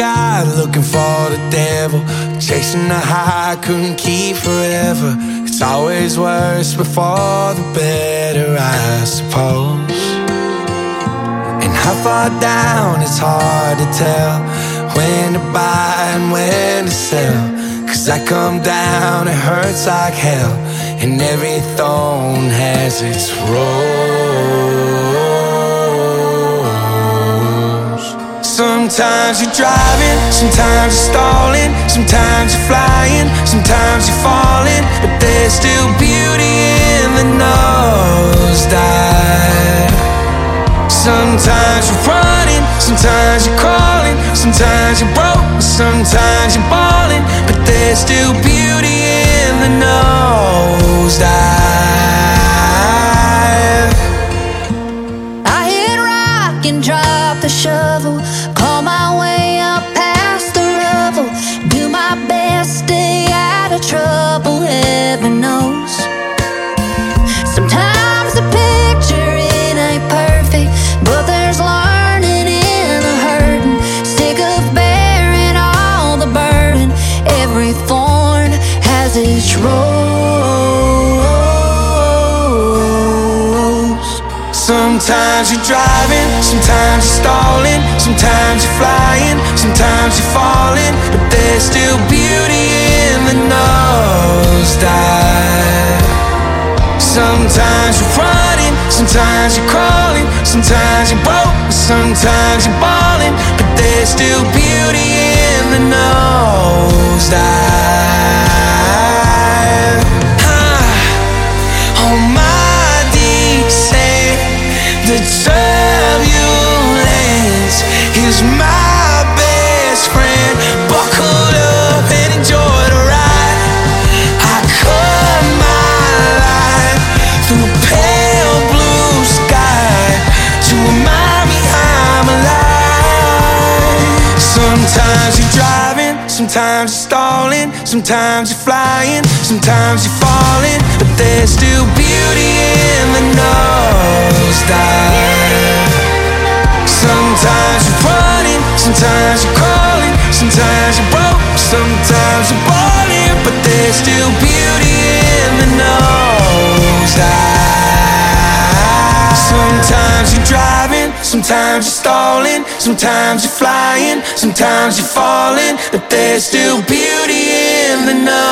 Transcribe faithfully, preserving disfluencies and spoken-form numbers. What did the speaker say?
God looking for the devil, chasing the high I couldn't keep forever. It's always worse before the better, I suppose. And how far down it's hard to tell when to buy and when to sell. Cause I come down, it hurts like hell, and every thorn has its rose. Sometimes you're driving, sometimes you're stalling, sometimes you're flying, sometimes you're falling, but there's still beauty in the nosedive. Sometimes you're running, sometimes you're crawling, sometimes you're broke, sometimes you're balling, but there's still beauty in the nosedive. I hit rock and drop the shovel, call my way up past the rubble, do my best, stay out of trouble, heaven knows. Sometimes the picture, it ain't perfect, but there's learning in the hurting. Sick of bearing all the burden, every thorn has its rose. Sometimes you're driving, sometimes you're stalling, sometimes you're flying, sometimes you're falling, but there's still beauty in the nosedive. Sometimes you're running, sometimes you're crawling, sometimes you're broke, sometimes you're balling, but there's still beauty in the nosedive. Ah, on my descent, the turbulence is my best friend. Buckle up and enjoy the ride. I cut my life through a pale blue sky to remind me I'm alive. Sometimes you're driving, sometimes you're stalling, sometimes you're flying, sometimes you're falling, but there's still beauty in the nosedive. Sometimes you're running, sometimes you're crawling, sometimes you're broke, sometimes you're balling, but there's still beauty in the nosedive. Sometimes you're driving, sometimes you're stalling, sometimes you're flying, sometimes you're falling, but there's still beauty in the nosedive.